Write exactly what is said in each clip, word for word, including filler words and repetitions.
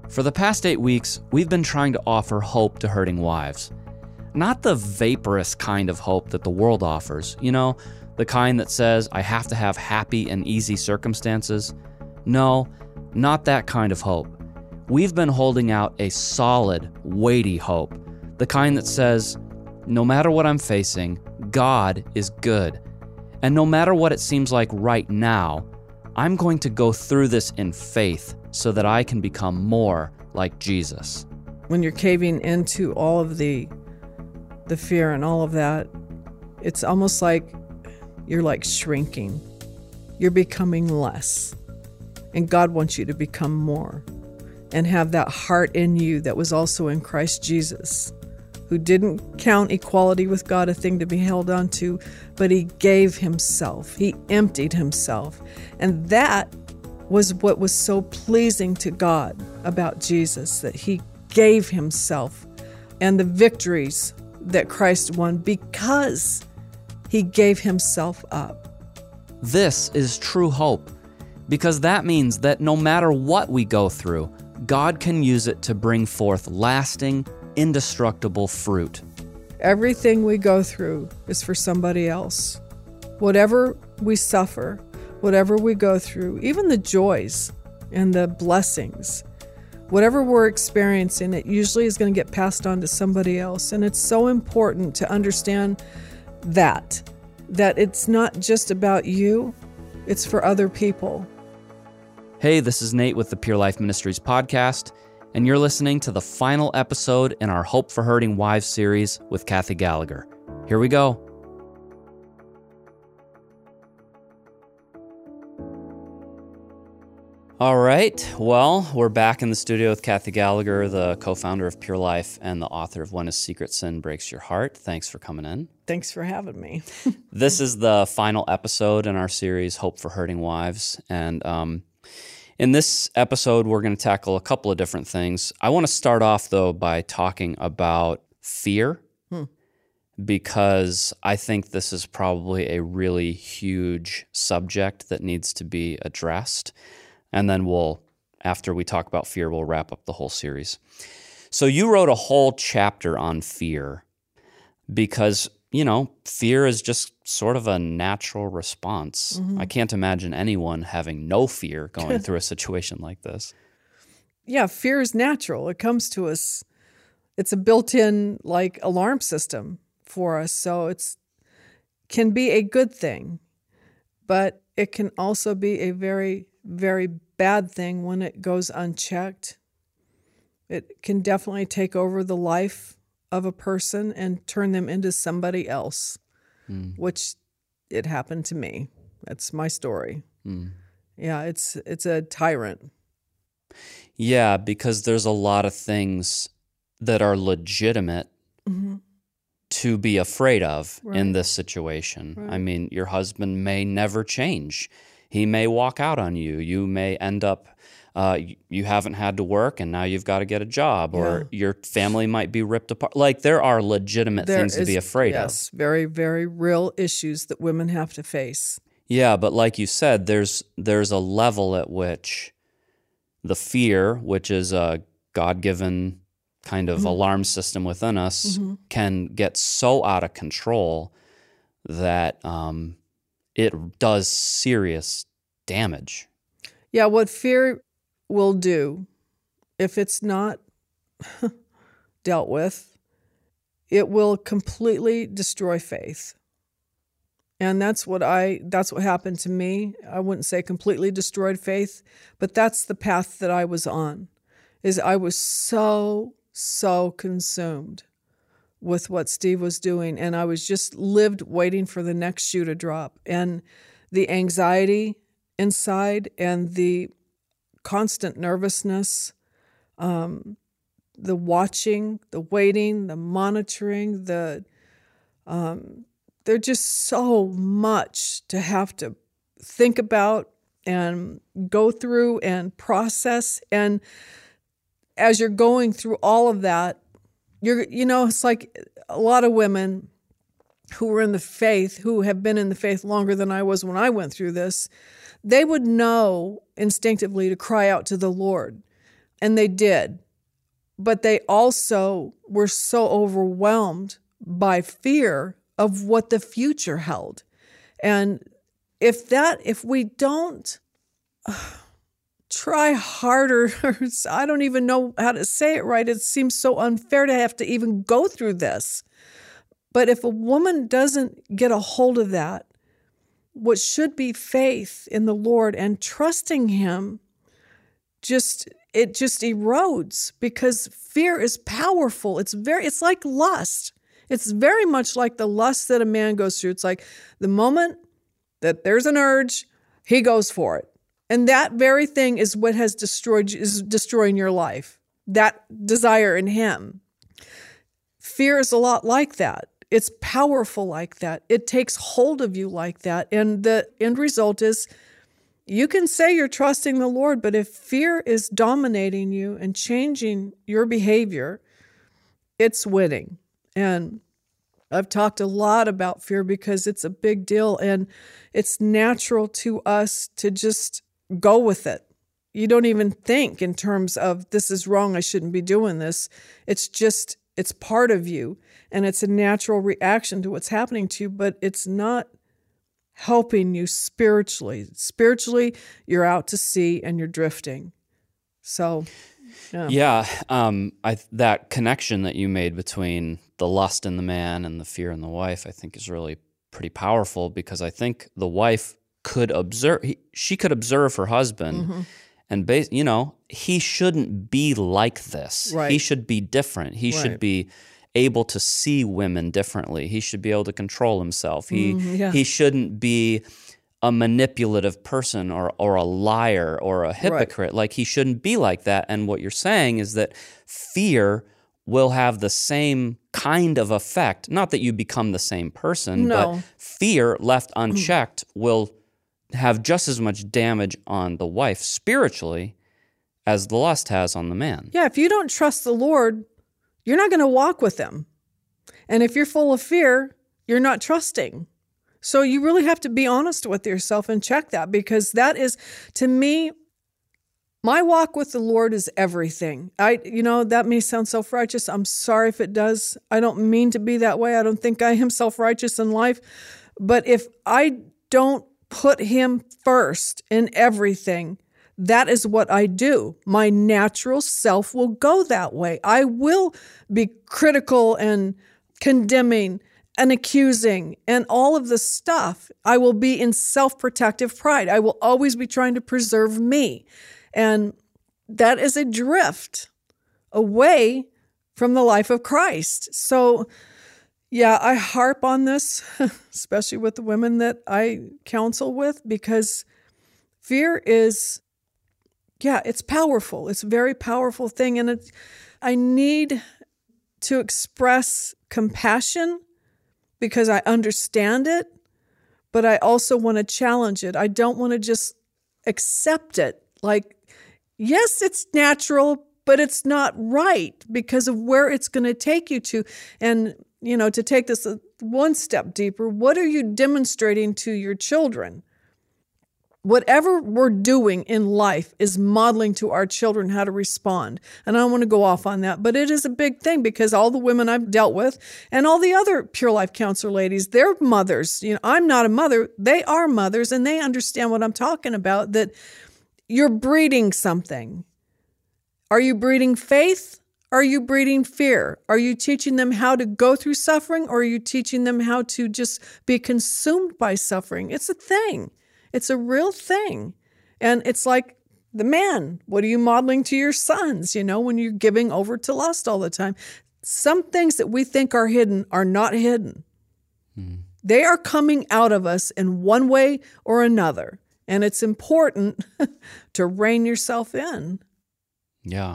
For the past eight weeks, we've been trying to offer hope to hurting wives. Not the vaporous kind of hope that the world offers, you know, the kind that says, I have to have happy and easy circumstances. No, not that kind of hope. We've been holding out a solid, weighty hope, the kind that says, no matter what I'm facing, God is good. And no matter what it seems like right now, I'm going to go through this in faith so that I can become more like Jesus. When you're caving into all of the the fear and all of that, it's almost like you're like shrinking. You're becoming less. And God wants you to become more and have that heart in you that was also in Christ Jesus, who didn't count equality with God a thing to be held on to, but he gave himself. He emptied himself. And that was what was so pleasing to God about Jesus, that he gave himself, and the victories that Christ won because he gave himself up. This is true hope, because that means that no matter what we go through, God can use it to bring forth lasting, indestructible fruit. Everything we go through is for somebody else. Whatever we suffer, whatever we go through, even the joys and the blessings, whatever we're experiencing, it usually is going to get passed on to somebody else. And it's so important to understand that, that it's not just about you, it's for other people. Hey, this is Nate with the Pure Life Ministries podcast, and you're listening to the final episode in our Hope for Hurting Wives series with Kathy Gallagher. Here we go. All right, well, we're back in the studio with Kathy Gallagher, the co-founder of Pure Life and the author of When a Secret Sin Breaks Your Heart. Thanks for coming in. Thanks for having me. This is the final episode in our series, Hope for Hurting Wives. And um, in this episode, we're going to tackle a couple of different things. I want to start off, though, by talking about fear, hmm. because I think this is probably a really huge subject that needs to be addressed. And then we'll, after we talk about fear, we'll wrap up the whole series. So you wrote a whole chapter on fear because, you know, fear is just sort of a natural response. Mm-hmm. I can't imagine anyone having no fear going through a situation like this. Yeah, fear is natural. It comes to us. It's a built-in, like, alarm system for us. So it's can be a good thing, but it can also be a very very bad thing when it goes unchecked. It can definitely take over the life of a person and turn them into somebody else, mm. which it happened to me. That's my story. Mm. Yeah, it's it's a tyrant. Yeah, because there's a lot of things that are legitimate mm-hmm. to be afraid of right. in this situation. Right. I mean, your husband may never change. He may walk out on you. You may end up, uh, you haven't had to work and now you've got to get a job, or yeah. your family might be ripped apart. Like, there are legitimate there things is, to be afraid yes, of. Yes, very, very real issues that women have to face. Yeah, but like you said, there's there's a level at which the fear, which is a God-given kind of mm-hmm. alarm system within us, mm-hmm. can get so out of control that um, it does serious damage. Yeah, what fear will do, if it's not dealt with, it will completely destroy faith. And that's what I that's what happened to me. I wouldn't say completely destroyed faith, but that's the path that I was on. Is I was so so consumed with what Steve was doing, and I was just lived waiting for the next shoe to drop. And the anxiety inside and the constant nervousness, um, the watching, the waiting, the monitoring, the um, they're just so much to have to think about and go through and process. And as you're going through all of that, you're, you know, it's like a lot of women who were in the faith, who have been in the faith longer than I was when I went through this, they would know instinctively to cry out to the Lord. And they did. But they also were so overwhelmed by fear of what the future held. And if that, if we don't uh, try harder, I don't even know how to say it right. It seems so unfair to have to even go through this. But if a woman doesn't get a hold of that, what should be faith in the Lord and trusting Him, just it just erodes, because fear is powerful. It's very, it's like lust. It's very much like the lust that a man goes through. It's like the moment that there's an urge, he goes for it. And that very thing is what has destroyed, is destroying your life. That desire in him. Fear is a lot like that. It's powerful like that. It takes hold of you like that. And the end result is, you can say you're trusting the Lord, but if fear is dominating you and changing your behavior, it's winning. And I've talked a lot about fear because it's a big deal, and it's natural to us to just go with it. You don't even think in terms of, this is wrong, I shouldn't be doing this. It's just, it's part of you, and it's a natural reaction to what's happening to you, but it's not helping you spiritually. Spiritually, you're out to sea and you're drifting. So, yeah. Yeah, um, I, that connection that you made between the lust in the man and the fear in the wife, I think is really pretty powerful, because I think the wife could observe, he, she could observe her husband, mm-hmm. and, base, you know, he shouldn't be like this. Right. He should be different. He right. should be able to see women differently. He should be able to control himself. He mm, yeah. he shouldn't be a manipulative person or or a liar or a hypocrite. Right. Like, he shouldn't be like that. And what you're saying is that fear will have the same kind of effect. Not that you become the same person, no. but fear left unchecked will have just as much damage on the wife spiritually as the lust has on the man. Yeah, if you don't trust the Lord, you're not going to walk with Him. And if you're full of fear, you're not trusting. So you really have to be honest with yourself and check that, because that is, to me, my walk with the Lord is everything. I, you know, that may sound self-righteous. I'm sorry if it does. I don't mean to be that way. I don't think I am self-righteous in life. But if I don't put Him first in everything, that is what I do. My natural self will go that way. I will be critical and condemning and accusing and all of this stuff. I will be in self-protective pride. I will always be trying to preserve me. And that is a drift away from the life of Christ. So, yeah, I harp on this, especially with the women that I counsel with, because fear is... Yeah, it's powerful. It's a very powerful thing. And it, I need to express compassion because I understand it, but I also want to challenge it. I don't want to just accept it. Like, yes, it's natural, but it's not right because of where it's going to take you to. And, you know, to take this one step deeper, what are you demonstrating to your children? Whatever we're doing in life is modeling to our children how to respond. And I don't want to go off on that, but it is a big thing because all the women I've dealt with and all the other Pure Life Counselor ladies, they're mothers. You know, I'm not a mother. They are mothers, and they understand what I'm talking about, that you're breeding something. Are you breeding faith? Are you breeding fear? Are you teaching them how to go through suffering, or are you teaching them how to just be consumed by suffering? It's a thing. It's a real thing. And it's like the man. What are you modeling to your sons, you know, when you're giving over to lust all the time? Some things that we think are hidden are not hidden. Mm. They are coming out of us in one way or another. And it's important to rein yourself in. Yeah.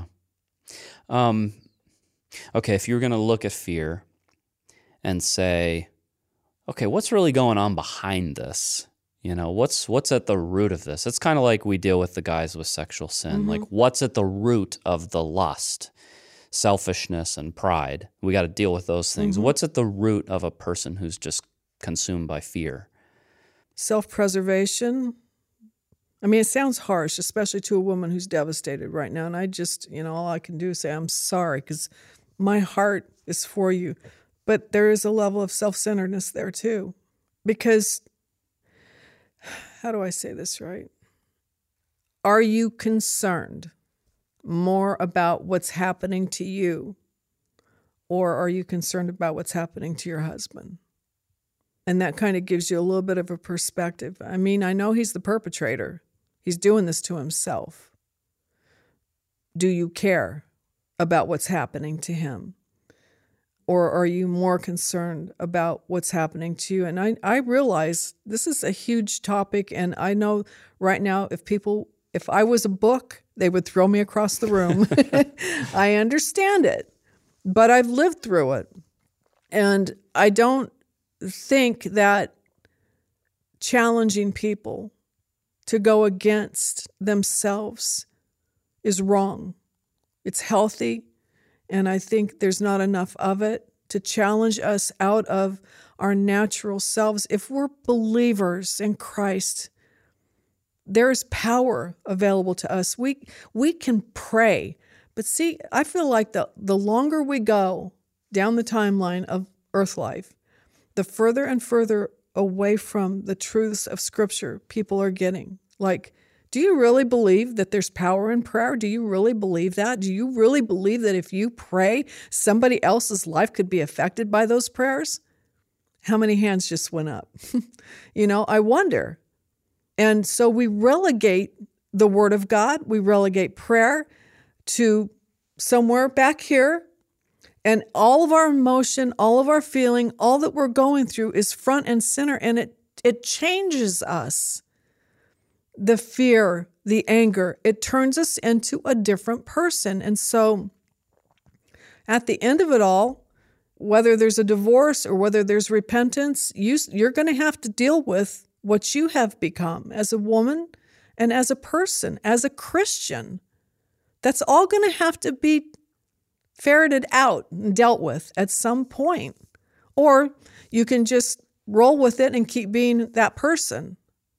Um, okay, if you were going to look at fear and say, okay, what's really going on behind this? You know, what's what's at the root of this? It's kind of like we deal with the guys with sexual sin. Mm-hmm. Like, what's at the root of the lust, selfishness, and pride? We got to deal with those things. Mm-hmm. What's at the root of a person who's just consumed by fear? Self-preservation, I mean, it sounds harsh, especially to a woman who's devastated right now. And I just, you know, all I can do is say, I'm sorry, because my heart is for you. But there is a level of self-centeredness there too. Because, how do I say this right? Are you concerned more about what's happening to you, or are you concerned about what's happening to your husband? And that kind of gives you a little bit of a perspective. I mean, I know he's the perpetrator. He's doing this to himself. Do you care about what's happening to him? Or are you more concerned about what's happening to you? And I, I realize this is a huge topic, and I know right now if people, if I was a book, they would throw me across the room. I understand it, but I've lived through it. And I don't think that challenging people to go against themselves is wrong. It's healthy. And I think there's not enough of it to challenge us out of our natural selves. If we're believers in Christ, there is power available to us. We we can pray. But see, I feel like the, the longer we go down the timeline of earth life, the further and further away from the truths of Scripture people are getting. Like, do you really believe that there's power in prayer? Do you really believe that? Do you really believe that if you pray, somebody else's life could be affected by those prayers? How many hands just went up? You know, I wonder. And so we relegate the Word of God, we relegate prayer to somewhere back here, and all of our emotion, all of our feeling, all that we're going through is front and center, and it it changes us. The fear, the anger, it turns us into a different person. And so at the end of it all, whether there's a divorce or whether there's repentance, you, you're going to have to deal with what you have become as a woman and as a person, as a Christian. That's all going to have to be ferreted out and dealt with at some point. Or you can just roll with it and keep being that person.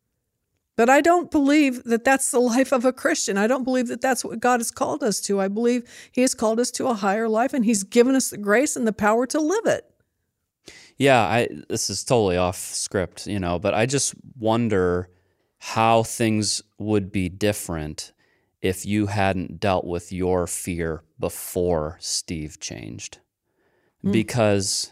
But I don't believe that that's the life of a Christian. I don't believe that that's what God has called us to. I believe He has called us to a higher life, and He's given us the grace and the power to live it. Yeah, I, this is totally off script, you know, but I just wonder how things would be different if you hadn't dealt with your fear before Steve changed. Mm. Because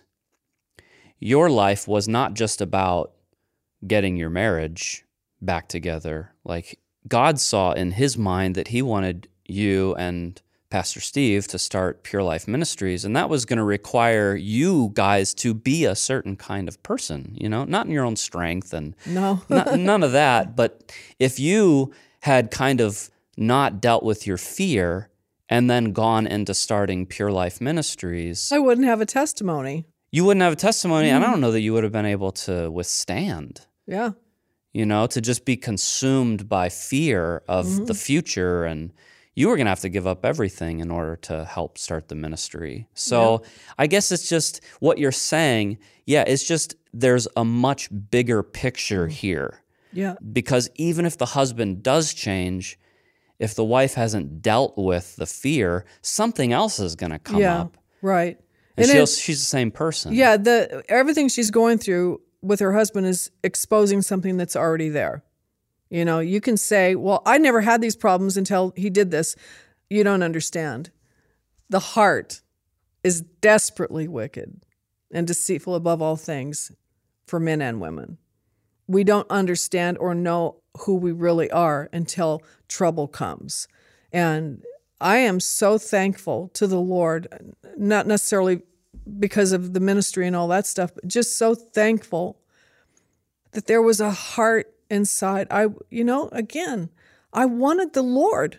your life was not just about getting your marriage back together. Like, God saw in His mind that He wanted you and Pastor Steve to start Pure Life Ministries, and that was going to require you guys to be a certain kind of person, you know, not in your own strength and no. not, none of that. But if you had kind of not dealt with your fear and then gone into starting Pure Life Ministries, I wouldn't have a testimony. You wouldn't have a testimony, Mm. and I don't know that you would have been able to withstand. Yeah. You know, to just be consumed by fear of mm-hmm. the future, and you were going to have to give up everything in order to help start the ministry. So yeah. I guess it's just what you're saying. Yeah, it's just there's a much bigger picture here. Yeah. Because even if the husband does change, if the wife hasn't dealt with the fear, something else is going to come yeah, up. Right. And, and she'll, it, she's the same person. Yeah, the everything she's going through with her husband is exposing something that's already there. You know, you can say, well, I never had these problems until he did this. You don't understand. The heart is desperately wicked and deceitful above all things for men and women. We don't understand or know who we really are until trouble comes. And I am so thankful to the Lord, not necessarily because of the ministry and all that stuff, but just so thankful that there was a heart inside. I, you know, again, I wanted the Lord.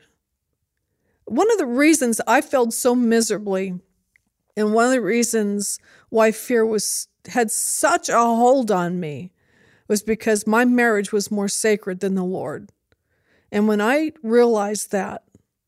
One of the reasons I felt so miserably, and one of the reasons why fear was had such a hold on me, was because my marriage was more sacred than the Lord. And when I realized that,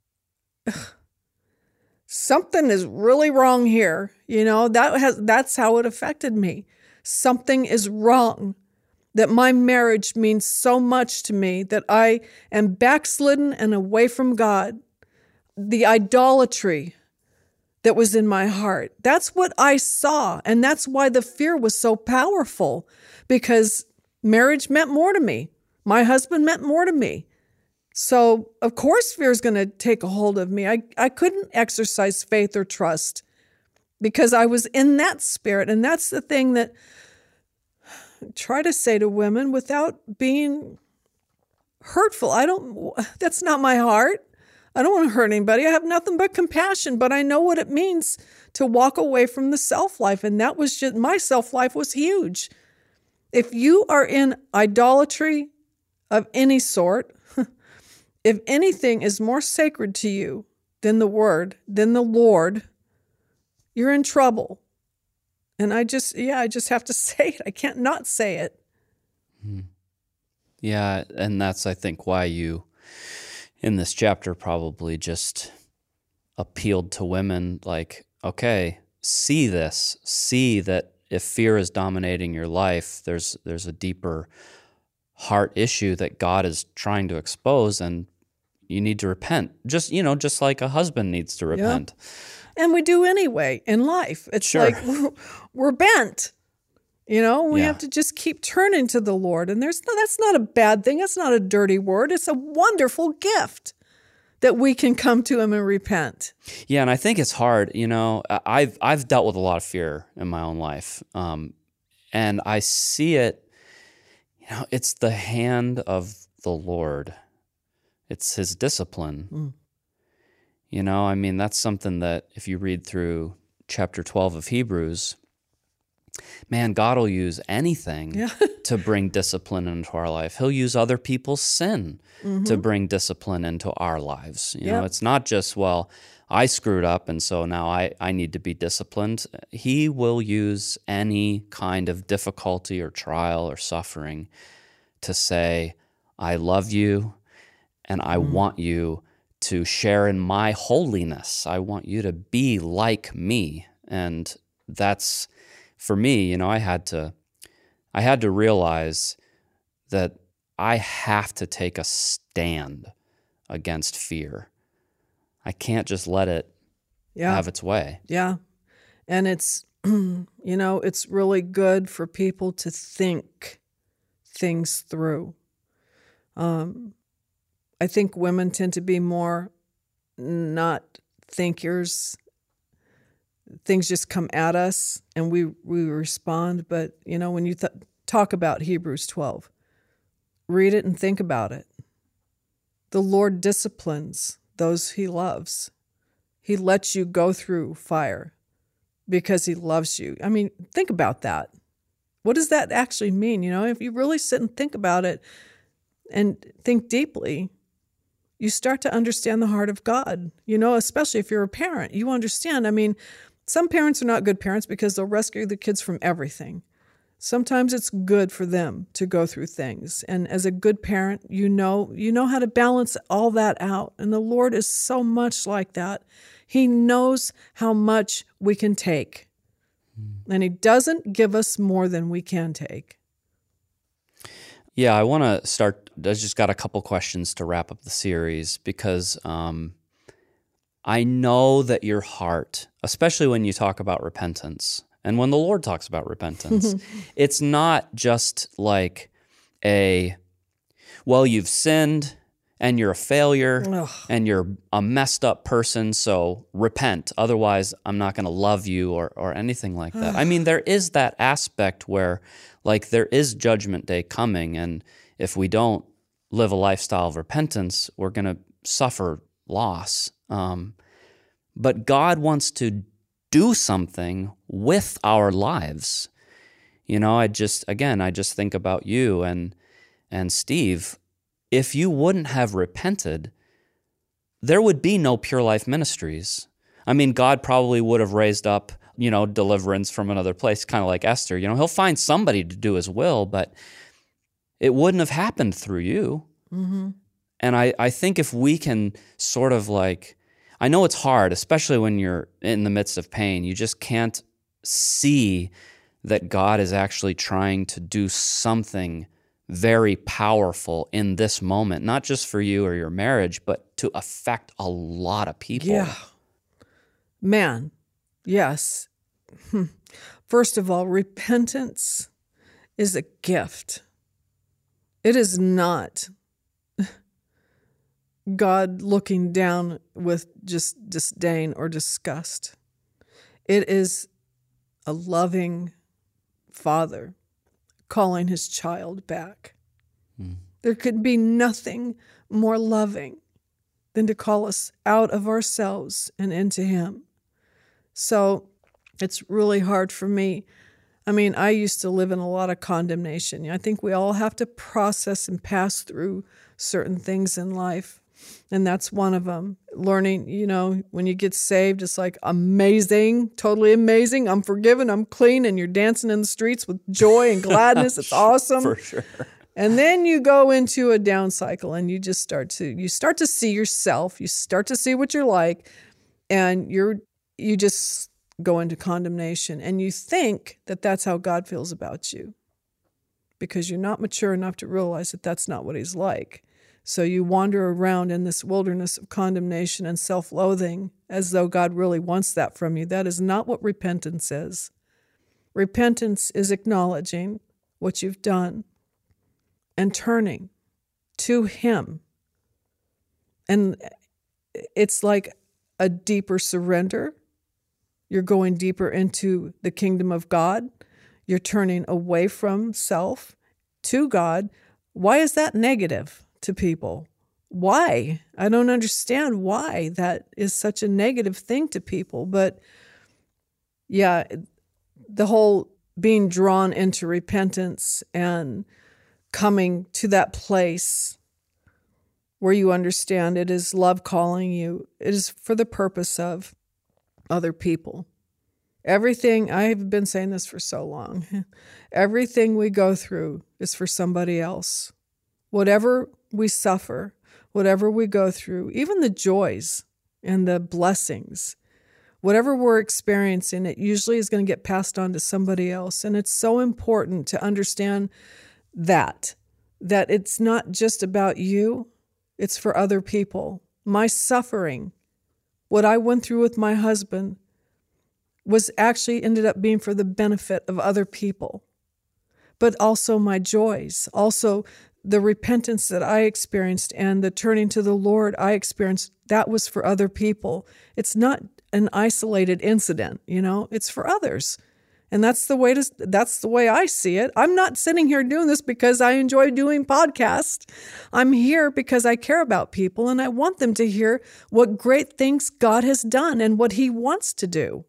something is really wrong here. You know, that has that's how it affected me. Something is wrong. that my marriage means so much to me, that I am backslidden and away from God. The idolatry that was in my heart. That's what I saw. And that's why the fear was so powerful, because marriage meant more to me. My husband meant more to me. So, of course, fear is going to take a hold of me. I, I couldn't exercise faith or trust because I was in that spirit. And that's the thing that I try to say to women without being hurtful. I don't, that's not my heart. I don't want to hurt anybody. I have nothing but compassion, but I know what it means to walk away from the self-life. And that was just, my self-life was huge. If you are in idolatry of any sort, if anything is more sacred to you than the word, than the Lord, you're in trouble. And I just, yeah, I just have to say it. I can't not say it. Yeah, and that's, I think, why you, in this chapter, probably just appealed to women like, okay, see this, see that if fear is dominating your life, there's there's a deeper heart issue that God is trying to expose, and you need to repent. Just, you know, just like a husband needs to repent. Yeah. And we do anyway in life. It's Sure. like we're, we're bent. You know, we Yeah. have to just keep turning to the Lord. And there's no, that's not a bad thing. That's not a dirty word. It's a wonderful gift that we can come to him and repent. Yeah, and I think it's hard. You know, I- I've I've dealt with a lot of fear in my own life, um, and I see it. You know, it's the hand of the Lord. It's His discipline. Mm. You know, I mean, that's something that if you read through chapter twelve of Hebrews, man, God will use anything Yeah. to bring discipline into our life. He'll use other people's sin Mm-hmm. to bring discipline into our lives. You know, Yep. it's not just, well, I screwed up and so now I, I need to be disciplined. He will use any kind of difficulty or trial or suffering to say, I love you and I Mm. want you to share in my holiness. I want you to be like me. And that's, for me, you know, I had to, I had to realize that I have to take a stand against fear. I can't just let it Yeah. have its way. Yeah. And it's, you know, it's really good for people to think things through. Um, I think women tend to be more not thinkers. Things just come at us and we, we respond. But, you know, when you th- talk about Hebrews twelve, read it and think about it. The Lord disciplines those he loves. He lets you go through fire because he loves you. I mean, think about that. What does that actually mean? You know, if you really sit and think about it and think deeply, you start to understand the heart of God. You know, especially if you're a parent, you understand. I mean, some parents are not good parents because they'll rescue the kids from everything. Sometimes it's good for them to go through things. And as a good parent, you know, you know how to balance all that out. And the Lord is so much like that. He knows how much we can take. And he doesn't give us more than we can take. Yeah, I want to start. I just got a couple questions to wrap up the series because um, I know that your heart, especially when you talk about repentance, and when the Lord talks about repentance, it's not just like a, well, you've sinned and you're a failure Ugh. and you're a messed up person, so repent. Otherwise, I'm not going to love you or, or anything like that. I mean, there is that aspect where, like, there is judgment day coming, and if we don't live a lifestyle of repentance, we're going to suffer loss. Um, but God wants to do something with our lives. You know, I just, again, I just think about you and and Steve. If you wouldn't have repented, there would be no Pure Life Ministries. I mean, God probably would have raised up, you know, deliverance from another place, kind of like Esther. You know, he'll find somebody to do his will, but it wouldn't have happened through you. Mm-hmm. And I, I think if we can sort of like, I know it's hard, especially when you're in the midst of pain. You just can't see that God is actually trying to do something very powerful in this moment, not just for you or your marriage, but to affect a lot of people. Yeah. Man, yes. First of all, repentance is a gift. It is not God looking down with just disdain or disgust. It is a loving Father calling his child back. Hmm. There could be nothing more loving than to call us out of ourselves and into him. So it's really hard for me. I mean, I used to live in a lot of condemnation. I think we all have to process and pass through certain things in life. And that's one of them. Learning, you know, when you get saved, it's like amazing, totally amazing. I'm forgiven, I'm clean, and you're dancing in the streets with joy and gladness. It's awesome. For sure. And then you go into a down cycle and you just start to, you start to see yourself. You start to see what you're like, and you're, you just go into condemnation. And you think that that's how God feels about you because you're not mature enough to realize that that's not what he's like. So you wander around in this wilderness of condemnation and self-loathing as though God really wants that from you. That is not what repentance is. Repentance is acknowledging what you've done and turning to him. And it's like a deeper surrender. You're going deeper into the kingdom of God. You're turning away from self to God. Why is that negative to people? Why? I don't understand why that is such a negative thing to people. But yeah, the whole being drawn into repentance and coming to that place where you understand it is love calling you. It is for the purpose of other people. Everything, I've been saying this for so long, everything we go through is for somebody else. Whatever we suffer, whatever we go through, even the joys and the blessings, whatever we're experiencing, it usually is going to get passed on to somebody else. And it's so important to understand that, that it's not just about you, it's for other people. My suffering, what I went through with my husband, was actually ended up being for the benefit of other people. But also my joys, also the repentance that I experienced and the turning to the Lord I experienced, that was for other people. It's not an isolated incident, you know, it's for others. And that's the way to, that's the way I see it. I'm not sitting here doing this because I enjoy doing podcasts. I'm here because I care about people and I want them to hear what great things God has done and what he wants to do.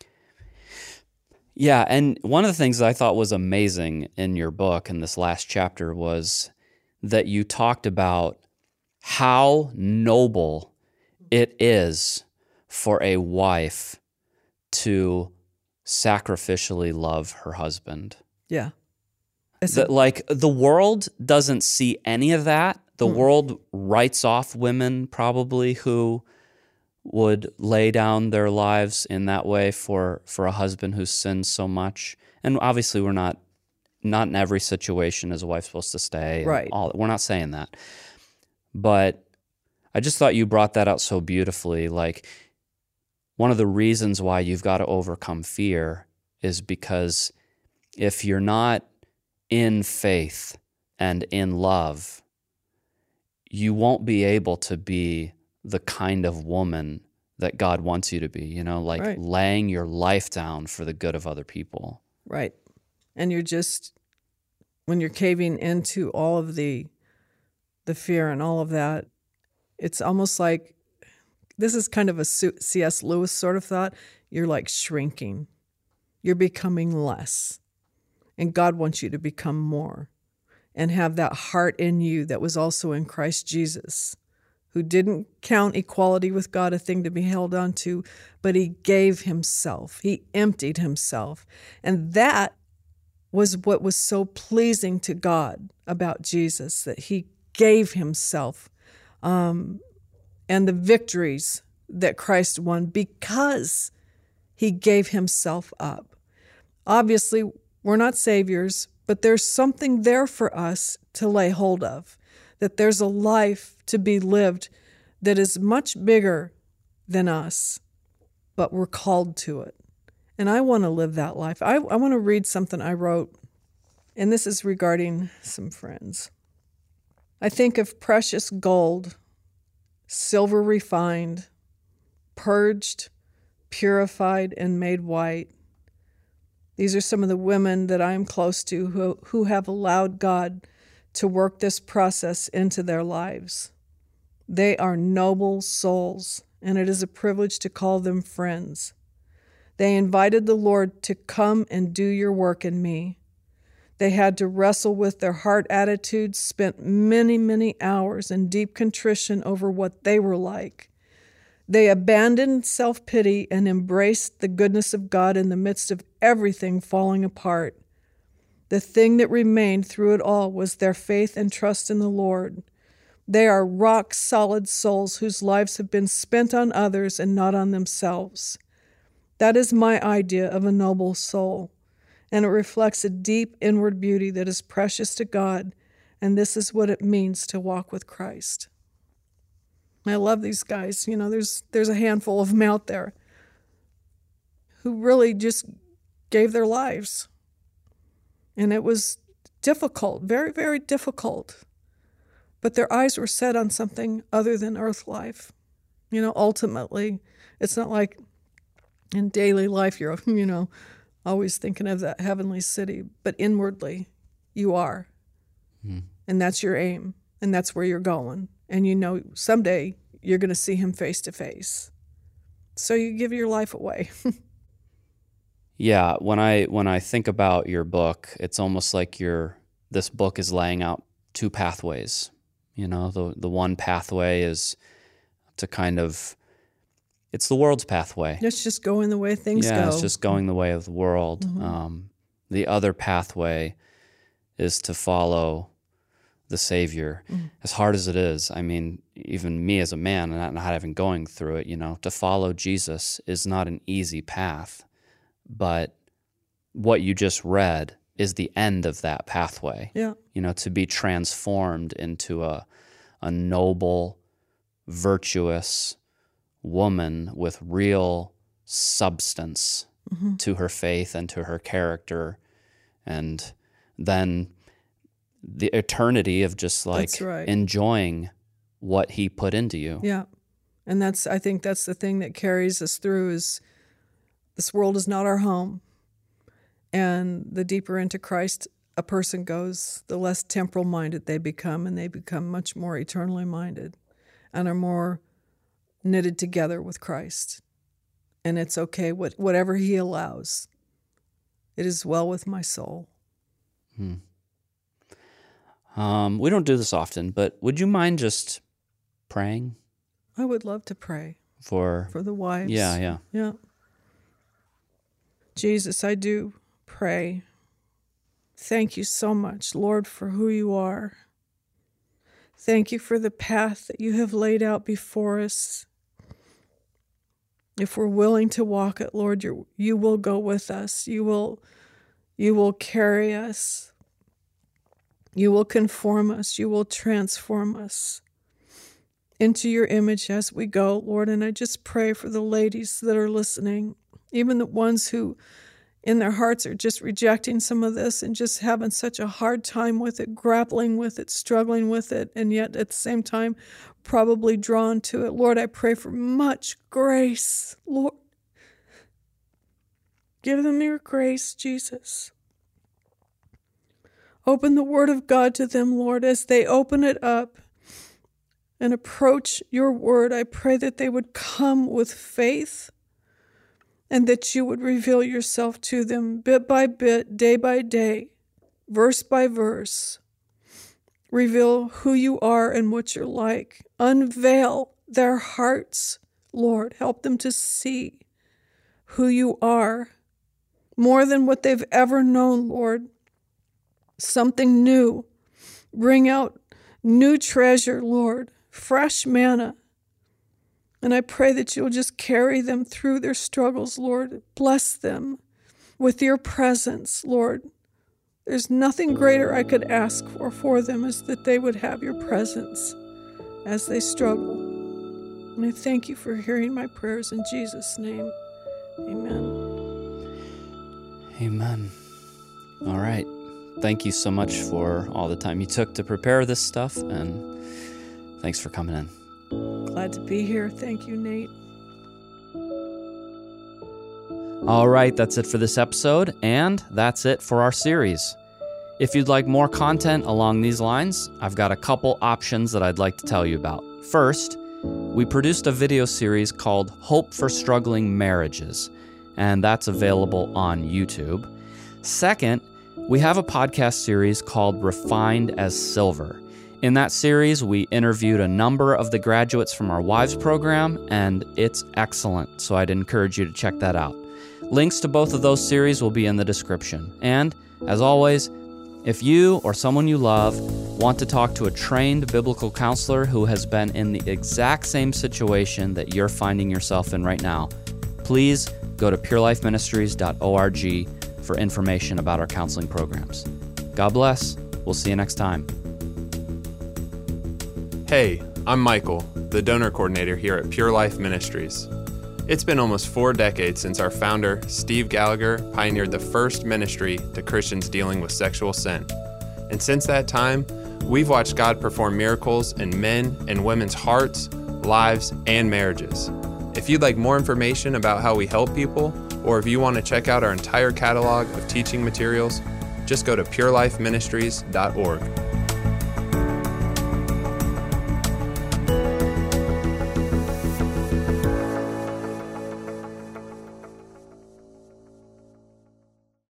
Yeah, and one of the things that I thought was amazing in your book in this last chapter was that you talked about how noble it is for a wife to sacrificially love her husband. Yeah. That, like, the world doesn't see any of that. The Mm. world writes off women probably who would lay down their lives in that way for, for a husband who sins so much. And obviously we're not, not in every situation is a wife supposed to stay. Right. All, we're not saying that. But I just thought you brought that out so beautifully. Like, one of the reasons why you've got to overcome fear is because if you're not in faith and in love, you won't be able to be the kind of woman that God wants you to be, you know, like Right. laying your life down for the good of other people. Right. And you're just, when you're caving into all of the the fear and all of that, it's almost like, this is kind of a C S Lewis sort of thought. You're like shrinking. You're becoming less. And God wants you to become more and have that heart in you that was also in Christ Jesus, who didn't count equality with God a thing to be held on to, but he gave himself. He emptied himself. And that was what was so pleasing to God about Jesus, that he gave himself. Um, and the victories that Christ won because he gave himself up. Obviously, we're not saviors, but there's something there for us to lay hold of, that there's a life to be lived that is much bigger than us, but we're called to it. And I want to live that life. I, I want to read something I wrote, and this is regarding some friends. I think of precious gold, silver refined, purged, purified, and made white. These are some of the women that I'm close to who, who have allowed God to work this process into their lives. They are noble souls, and it is a privilege to call them friends. They invited the Lord to come and do your work in me. They had to wrestle with their heart attitudes, spent many, many hours in deep contrition over what they were like. They abandoned self-pity and embraced the goodness of God in the midst of everything falling apart. The thing that remained through it all was their faith and trust in the Lord. They are rock-solid souls whose lives have been spent on others and not on themselves. That is my idea of a noble soul, and it reflects a deep inward beauty that is precious to God, and this is what it means to walk with Christ. I love these guys. You know, there's there's a handful of them out there who really just gave their lives. And it was difficult, very, very difficult. But their eyes were set on something other than earth life. You know, ultimately, it's not like in daily life you're, you know, always thinking of that heavenly city, but inwardly you are. Mm. And that's your aim, and that's where you're going. And you know someday you're going to see him face to face. So you give your life away. Yeah, when I when I think about your book, it's almost like your this book is laying out two pathways. You know, the the one pathway is to kind of, it's the world's pathway. It's just going the way things yeah, go. Yeah, it's just going the way of the world. Mm-hmm. Um, the other pathway is to follow the Savior, mm-hmm. as hard as it is. I mean, even me as a man, and not having going through it, you know, to follow Jesus is not an easy path. But what you just read is the end of that pathway. Yeah. You know, to be transformed into a a noble, virtuous woman with real substance mm-hmm. to her faith and to her character, and then the eternity of just like that's right. enjoying what he put into you. Yeah. And that's, I think that's the thing that carries us through is this world is not our home. And the deeper into Christ a person goes, the less temporal minded they become, and they become much more eternally minded and are more knitted together with Christ. And it's okay, what, whatever he allows. It is well with my soul. Hmm. Um, we don't do this often, but would you mind just praying? I would love to pray. For For the wives. Yeah, yeah. Yeah. Jesus, I do pray. Thank you so much, Lord, for who you are. Thank you for the path that you have laid out before us. If we're willing to walk it, Lord, you you will go with us. You will, you will carry us. You will conform us. You will transform us into your image as we go, Lord. And I just pray for the ladies that are listening, even the ones who in their hearts are just rejecting some of this and just having such a hard time with it, grappling with it, struggling with it, and yet at the same time probably drawn to it. Lord, I pray for much grace, Lord. Give them your grace, Jesus. Open the Word of God to them, Lord, as they open it up and approach your Word. I pray that they would come with faith and that you would reveal yourself to them bit by bit, day by day, verse by verse. Reveal who you are and what you're like. Unveil their hearts, Lord. Help them to see who you are more than what they've ever known, Lord. Something new. Bring out new treasure, Lord. Fresh manna. And I pray that you'll just carry them through their struggles, Lord. Bless them. with your presence, Lord. There's nothing greater I could ask for for them is that they would have your presence as they struggle. And I thank you for hearing my prayers in Jesus' name. Amen. Amen. All right. Thank you so much for all the time you took to prepare this stuff, and thanks for coming in. Glad to be here. Thank you, Nate. All right, that's it for this episode, and that's it for our series. If you'd like more content along these lines, I've got a couple options that I'd like to tell you about. First, we produced a video series called Hope for Struggling Marriages, and that's available on YouTube. Second, we have a podcast series called Refined as Silver. In that series, we interviewed a number of the graduates from our Wives program, and it's excellent, so I'd encourage you to check that out. Links to both of those series will be in the description. And, as always, if you or someone you love want to talk to a trained biblical counselor who has been in the exact same situation that you're finding yourself in right now, please go to pure life ministries dot org for information about our counseling programs. God bless. We'll see you next time. Hey, I'm Michael, the donor coordinator here at Pure Life Ministries. It's been almost four decades since our founder, Steve Gallagher, pioneered the first ministry to Christians dealing with sexual sin. And since that time, we've watched God perform miracles in men and women's hearts, lives, and marriages. If you'd like more information about how we help people, or if you want to check out our entire catalog of teaching materials, just go to pure life ministries dot org.